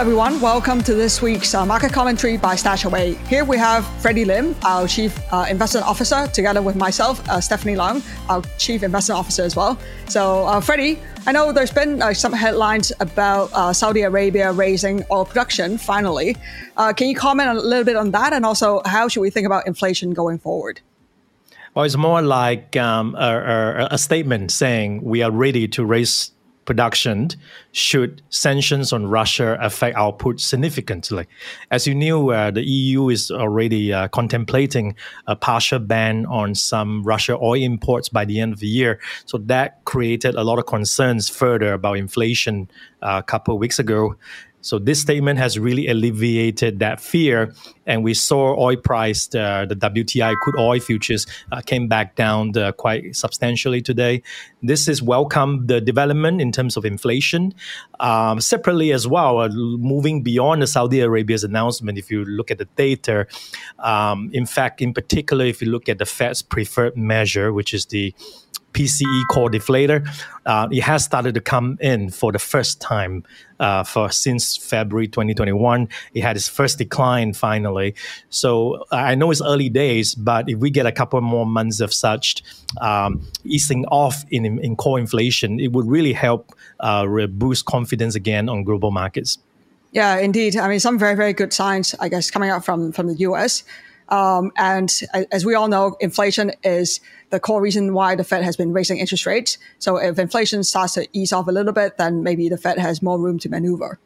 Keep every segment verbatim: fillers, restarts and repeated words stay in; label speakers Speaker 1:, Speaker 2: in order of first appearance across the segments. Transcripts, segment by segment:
Speaker 1: everyone. Welcome to this week's uh, market commentary by StashAway. Here we have Freddie Lim, our Chief uh, Investment Officer, together with myself, uh, Stephanie Leung, our Chief Investment Officer as well. So, uh, Freddie, I know there's been uh, some headlines about uh, Saudi Arabia raising oil production, finally. Uh, can you comment a little bit on that? And also, how should we think about inflation going forward?
Speaker 2: Well, it's more like um, a, a, a statement saying we are ready to raise production should sanctions on Russia affect output significantly. As you knew, uh, the E U is already uh, contemplating a partial ban on some Russia oil imports by the end of the year. So that created a lot of concerns further about inflation uh, a couple of weeks ago. So this statement has really alleviated that fear, and we saw oil price, uh, the W T I crude oil futures uh, came back down uh, quite substantially today. This is welcome the development in terms of inflation. Um, separately as well, uh, moving beyond the Saudi Arabia's announcement, if you look at the data, um, in fact, in particular, if you look at the Fed's preferred measure, which is the P C E core deflator, uh, it has started to come in for the first time uh, for since February twenty twenty-one. It had its first decline finally. So I know it's early days, but if we get a couple more months of such um, easing off in, in core inflation, it would really help uh, boost confidence again on global markets.
Speaker 1: Yeah, indeed. I mean, some very, very good signs, I guess, coming out from, from the U S. Um, and as we all know, inflation is the core reason why the Fed has been raising interest rates. So if inflation starts to ease off a little bit, then maybe the Fed has more room to maneuver.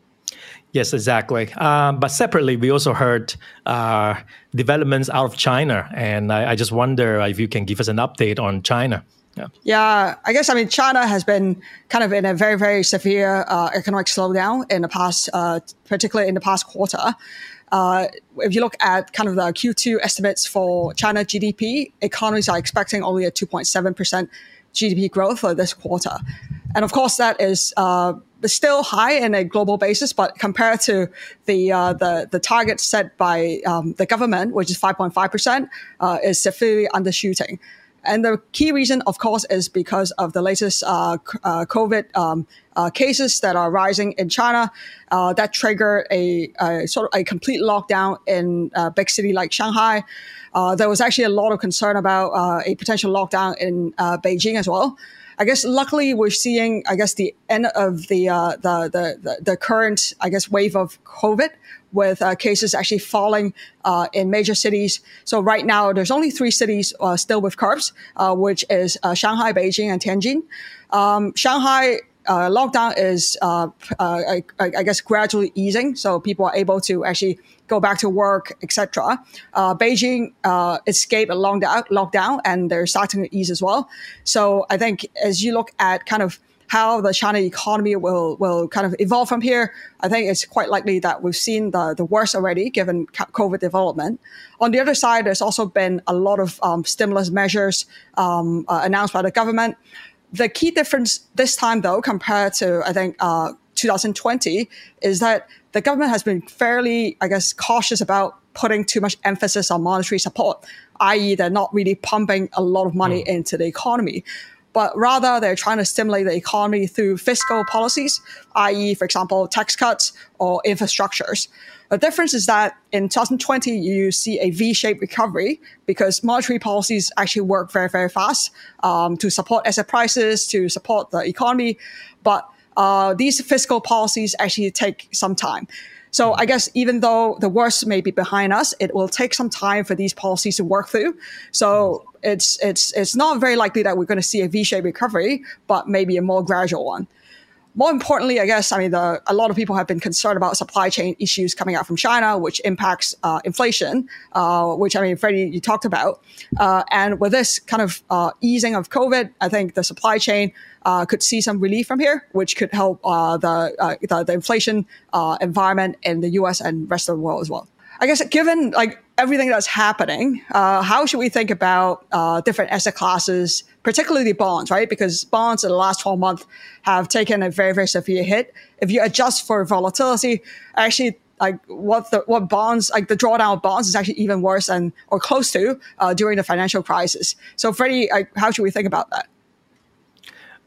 Speaker 2: Yes, exactly. Uh, but separately, we also heard uh, developments out of China. And I, I just wonder if you can give us an update on China.
Speaker 1: Yeah. yeah, I guess, I mean, China has been kind of in a very, very severe uh, economic slowdown in the past, uh, particularly in the past quarter. Uh, if you look at kind of the Q two estimates for China G D P, economies are expecting only a two point seven percent G D P growth for this quarter. And of course, that is uh, still high in a global basis, but compared to the uh, the, the target set by um, the government, which is five point five percent, uh, is severely undershooting. And the key reason, of course, is because of the latest uh, uh, COVID um, uh, cases that are rising in China uh, that trigger a, a sort of a complete lockdown in a big city like Shanghai. Uh, there was actually a lot of concern about uh, a potential lockdown in uh, Beijing as well. I guess luckily we're seeing, I guess, the end of the uh, the, the the current, I guess, wave of COVID, with uh, cases actually falling uh, in major cities. So right now, there's only three cities uh, still with curbs, uh, which is uh, Shanghai, Beijing, and Tianjin. Um, Shanghai uh, lockdown is, uh, uh, I, I guess, gradually easing, so people are able to actually go back to work, et cetera. Uh, Beijing uh, escaped a long lockdown, and they're starting to ease as well. So I think as you look at kind of how the China economy will will kind of evolve from here, I think it's quite likely that we've seen the, the worst already, given COVID development. On the other side, there's also been a lot of um, stimulus measures um, uh, announced by the government. The key difference this time, though, compared to, I think, uh, two thousand twenty, is that the government has been fairly, I guess, cautious about putting too much emphasis on monetary support, that is they're not really pumping a lot of money mm. into the economy. But rather, they're trying to stimulate the economy through fiscal policies, that is, for example, tax cuts or infrastructures. The difference is that in twenty twenty, you see a V-shaped recovery because monetary policies actually work very, very fast um, to support asset prices, to support the economy. But uh, these fiscal policies actually take some time. So I guess even though the worst may be behind us, it will take some time for these policies to work through. So it's it's it's not very likely that we're going to see a V-shaped recovery, but maybe a more gradual one. More importantly, I guess, I mean, the, a lot of people have been concerned about supply chain issues coming out from China, which impacts uh, inflation, uh, which, I mean, Freddie, you talked about. Uh, and with this kind of uh, easing of COVID, I think the supply chain uh, could see some relief from here, which could help uh, the, uh, the the inflation uh, environment in the U S and rest of the world as well. I guess given like everything that's happening, uh, how should we think about uh, different asset classes, particularly bonds, right? Because bonds in the last twelve months have taken a very, very severe hit. If you adjust for volatility, actually, like what the what bonds, like the drawdown of bonds is actually even worse than or close to uh, during the financial crisis. So, Freddie, like, how should we think about that?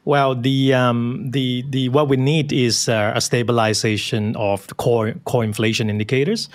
Speaker 2: Well, the um, the the what we need is uh, a stabilization of the core core inflation indicators,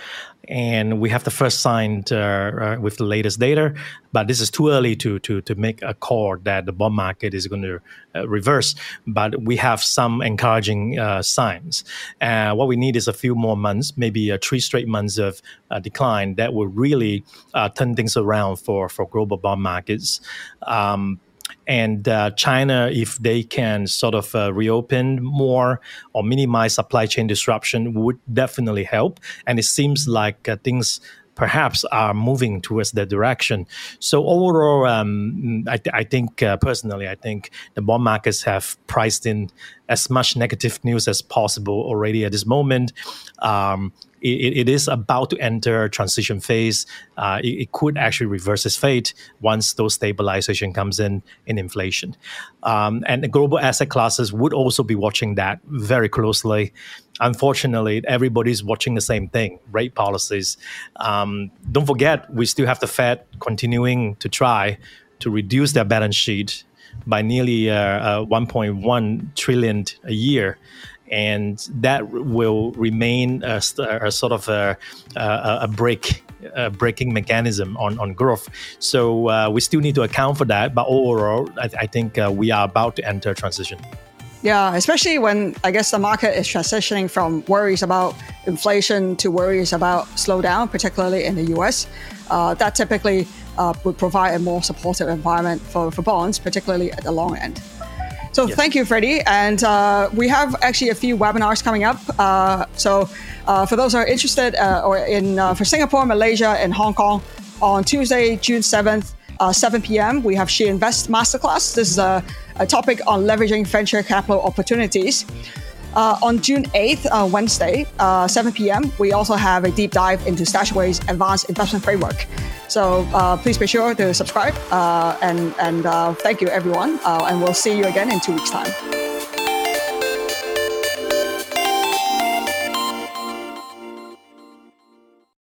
Speaker 2: and we have the first sign uh, uh, with the latest data. But this is too early to to to make a call that the bond market is going to uh, reverse. But we have some encouraging uh, signs. Uh, what we need is a few more months, maybe uh, three straight months of uh, decline that will really uh, turn things around for for global bond markets. Um, And uh, China, if they can sort of uh, reopen more or minimize supply chain disruption, would definitely help. And it seems like uh, things perhaps are moving towards that direction. So overall, um, I, th- I think uh, personally, I think the bond markets have priced in as much negative news as possible already at this moment. Um, It, it is about to enter a transition phase. Uh, it, it could actually reverse its fate once those stabilization comes in in inflation. Um, and the global asset classes would also be watching that very closely. Unfortunately, everybody's watching the same thing, rate policies. Um, don't forget, we still have the Fed continuing to try to reduce their balance sheet by nearly uh, uh, one point one trillion a year. And that will remain a, a sort of a, a, a break, a breaking mechanism on, on growth. So uh, we still need to account for that. But overall, I, I think uh, we are about to enter transition.
Speaker 1: Yeah, especially when I guess the market is transitioning from worries about inflation to worries about slowdown, particularly in the U S. Uh, that typically uh, would provide a more supportive environment for, for bonds, particularly at the long end. So yes. Thank you, Freddie. And uh, we have actually a few webinars coming up. Uh, so uh, for those who are interested, uh, or in uh, for Singapore, Malaysia, and Hong Kong, on Tuesday, June seventh, uh, seven p.m., we have She Invest Masterclass. This is a, a topic on leveraging venture capital opportunities. Uh, on June eighth, uh, Wednesday, uh, seven p.m., we also have a deep dive into Stashaway's Advanced Investment Framework. So uh, please be sure to subscribe, uh, and, and uh, thank you, everyone. Uh, and we'll see you again in two weeks' time.